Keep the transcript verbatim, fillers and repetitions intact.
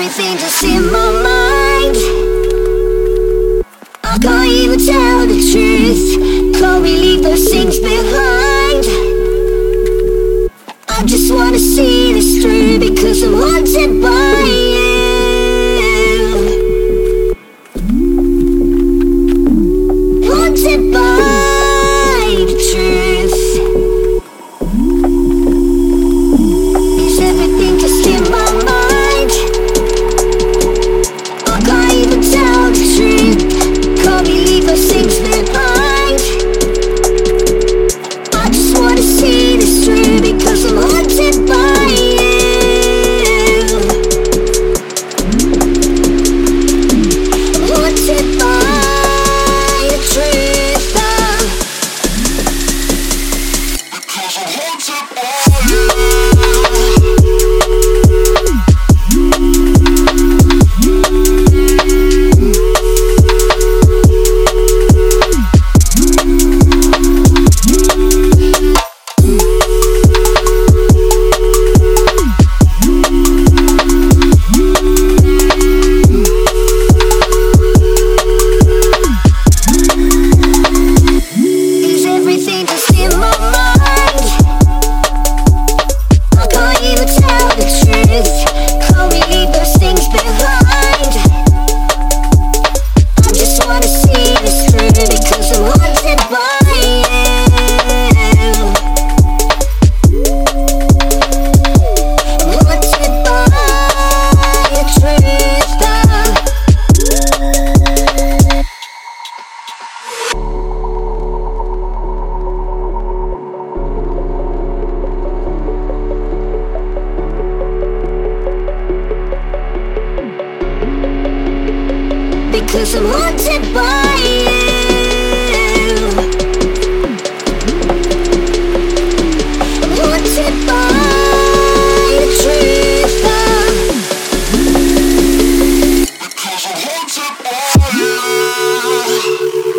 everything just in my mind. I can't even tell the truth. Can't we leave those things behind? I just wanna see this through because I'm haunted by you. Haunted by the truth. Is everything just in my mind? I can't even tell the truth. Can't we leave those things behind? I just wanna see this through because I'm haunted by you. I'm haunted by the truth. uh. Because I'm haunted by you. Is everything just in my mind? I can't even tell the truth. Can't we leave those things behind? I just wanna see this through because I'm haunted by you. I'm haunted by the truth. uh. Because I'm haunted by you. I'm haunted by the truth. uh. Because I'm haunted by you.